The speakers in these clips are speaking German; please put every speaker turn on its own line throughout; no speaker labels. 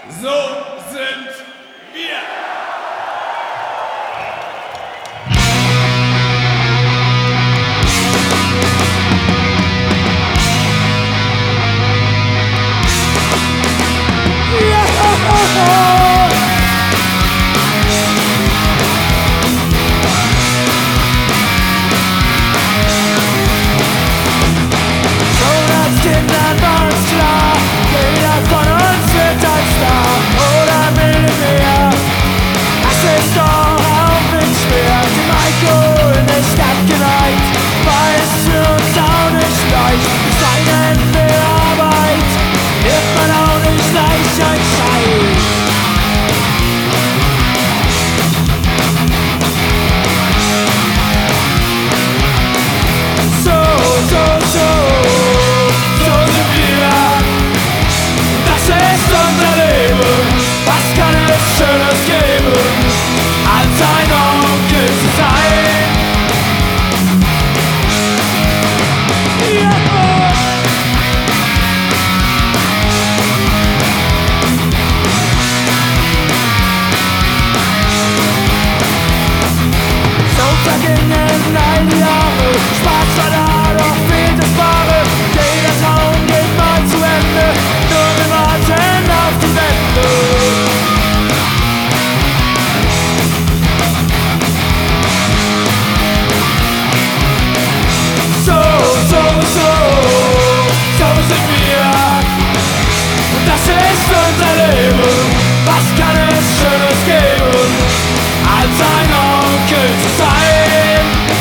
So sind wir.
Schönes geben, als ein Onkel zu sein. So vergingen all die Jahre, Spaß war da, doch fehlt das Wahre. Jeder Traum geht mal zu Ende, nur wir warten auf die Wende. Das ist unser Leben, was kann es Schönes geben, als ein Onkel zu sein?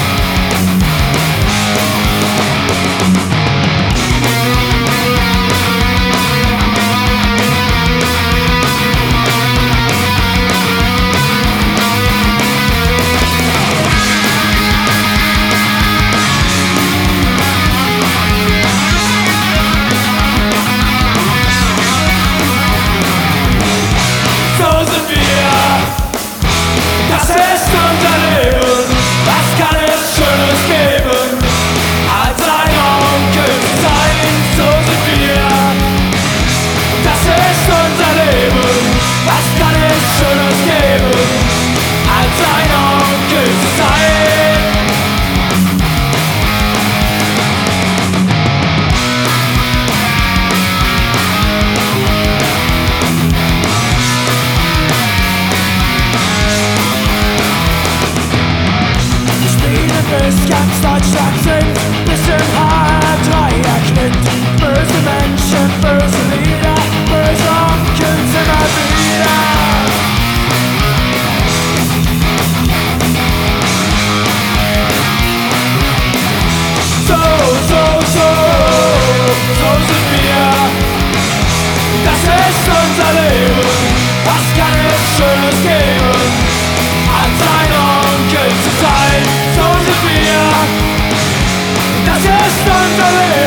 Das ist unser Leben, was kann es Schönes geben, als ein Onkel zu sein, so sind wir. Das ist unser Leben, was kann es Schönes geben, als ein Onkel zu sein. Bis ganz Deutschland singt, bis im H3 erklingt. Böse Menschen, böse Lieder, böse Onkels immer wieder. So sind wir. Das ist unser Leben, was kann es Schönes geben, als ein Onkel zu sein. Das ist unser Leben.